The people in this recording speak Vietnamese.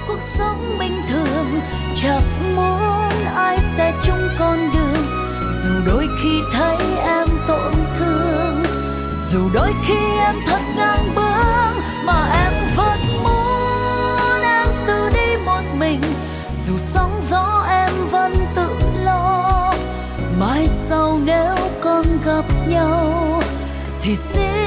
cuộc sống bình thường, chẳng muốn ai sẽ chung con đường. Dù đôi khi thấy em tổn thương, dù đôi khi em thật ngang bướng, mà em vẫn muốn em tự đi một mình. Dù sóng gió em vẫn tự lo, mai sau nếu con gặp nhau thì xin